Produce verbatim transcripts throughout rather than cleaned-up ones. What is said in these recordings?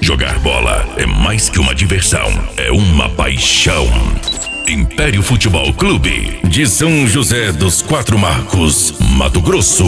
Jogar bola é mais que uma diversão, é uma paixão. Império Futebol Clube, de São José dos Quatro Marcos, Mato Grosso.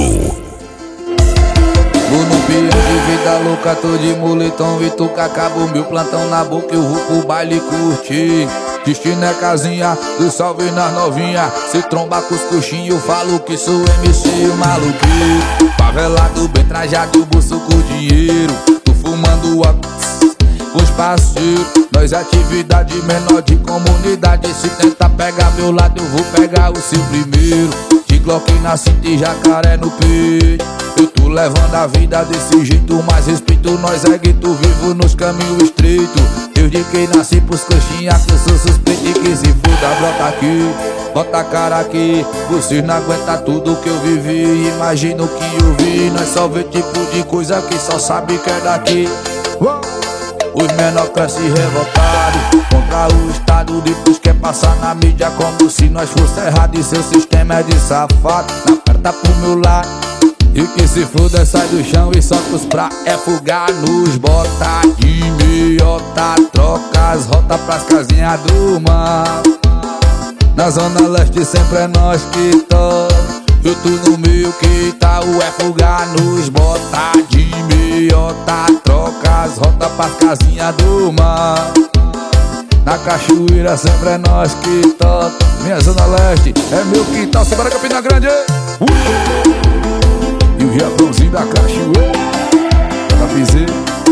Vou no pião de vida louca, tô de moletom e tu acabou meu plantão na boca, eu vou pro baile curtir. Destino é casinha, do salve nas novinha. Se tromba com os coxinhos, eu falo que sou M C maluqueiro. Favelado, bem trajado, bolso com dinheiro. Tô fumando a com os parceiros. Nós atividade menor de comunidade. Se tentar pegar meu lado, eu vou pegar o seu primeiro. De Glock na cinta e jacaré no peito. Eu tô levando a vida desse jeito, mas respeito nós é gueto vivo nos caminhos estreitos. Desde que nasci pros coxinha que eu sou suspeito e que se foda, brota aqui, bota a cara aqui. Vocês não aguentam tudo que eu vivi, imagina o que eu vi. Nós só vê tipo de coisa que só sabe que é daqui. Os menor crescem revoltados contra o Estado, depois quer passar na mídia como se nós fosse errado. E seu sistema é de safado, na perna pro meu lado. E que se foda, sai do chão e solta os pra é fugar nos bota de meiota, troca as rotas pras casinhas do mar. Na zona leste sempre é nós que toca. Eu tô no meio que tá o é fugar nos bota de meiota, troca as rotas pras casinhas do mar. Na cachoeira sempre é nós que toca. Minha zona leste é meu quintal, Sebora Campina Grande. uh! E o Riachãozinho da cachoeira da piseira.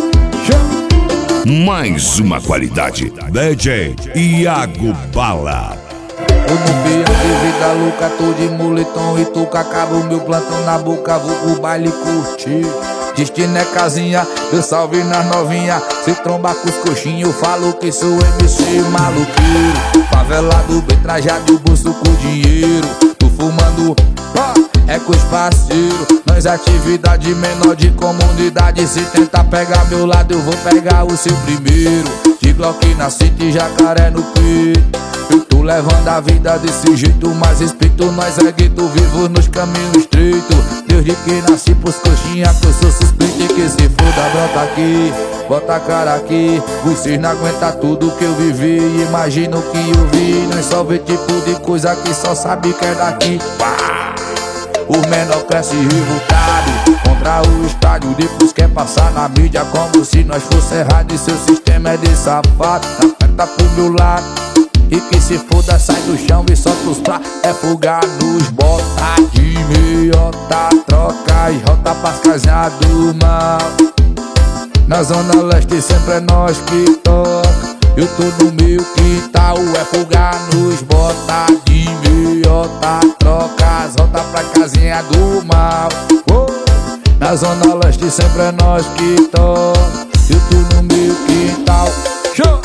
Mais uma qualidade, D J Iago Bala. Eu no pião de vida louca, tô de moletom e tu acaba o meu plantão na boca, vou pro baile curtir. Destino é casinha, eu salve nas novinha. Se tromba com os coxinhos, eu falo que sou M C maluqueiro. Favelado, bem trajado, o bolso com dinheiro. Tô fumando, pá, é com os parceiros. Nós atividade menor de comunidade. Se tentar pegar meu lado, eu vou pegar o seu primeiro. De Glock na cinta e jacaré no peito. Eu tô levando a vida desse jeito, mas respeito nós é gueto vivo nos caminhos estreitos. Desde que nasci pros coxinha que eu sou suspeito e que se foda, brota aqui, bota a cara aqui. Vocês não aguentam tudo que eu vivi, imagina o que eu vi. Nós só vê tipo de coisa que só sabe que é daqui. Pá! O menor cresce revoltado contra o estádio, depois quer passar na mídia como se nós fosse errado. E seu sistema é de safado, na perna pro meu lado. E que se foda, sai do chão e solta os pra é fugar nos bota de meiota, troca e rota pras casinhas do mal. Na zona leste sempre é nós que toca. Eu tô no meio que tal é fugar nos bota de meiota, troca as rotas pra casinha do mal. oh. Na zona leste sempre é nós que toca. Eu tô no meio que tal. Show!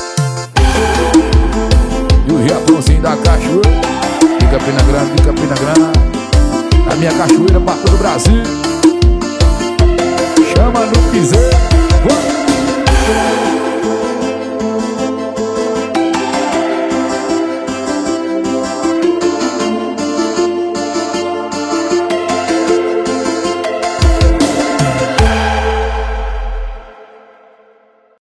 E o Riachãozinho da cachoeira de Campina Grande, de Campina Grande. A minha cachoeira pra todo o Brasil. Chama no piseiro.